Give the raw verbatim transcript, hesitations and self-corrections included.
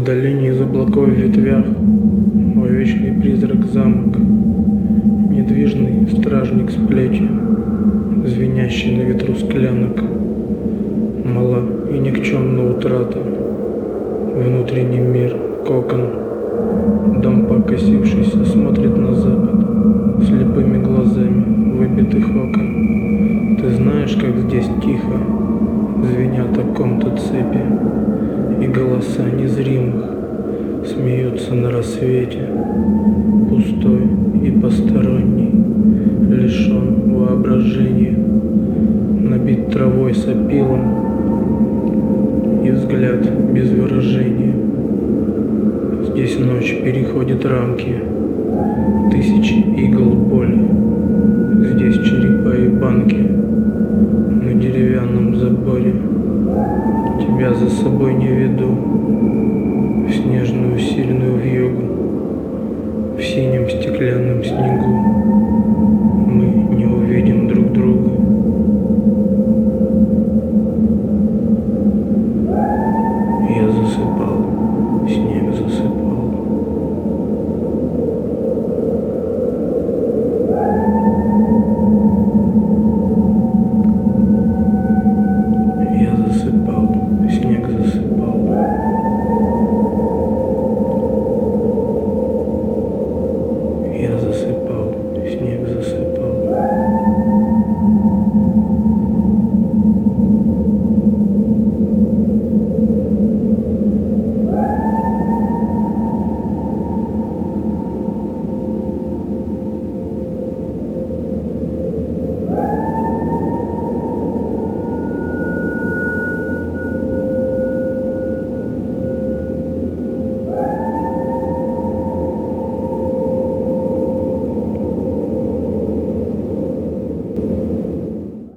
долине из облаков в ветвях мой вечный призрак замок, недвижный стражник с плети, звенящий на ветру склянок. Мала и никчемна утрата, внутренний мир кокон. Дом, покосившийся, смотрит на запад слепыми глазами выбитых окон. Ты знаешь, как здесь тихо звенят о ком-то цепи, и голоса незримых смеются на рассвете. Пустой и посторонний, лишен воображения, набит травой с опилом, и взгляд без выражения. Здесь ночь переходит рамки, тысячи игл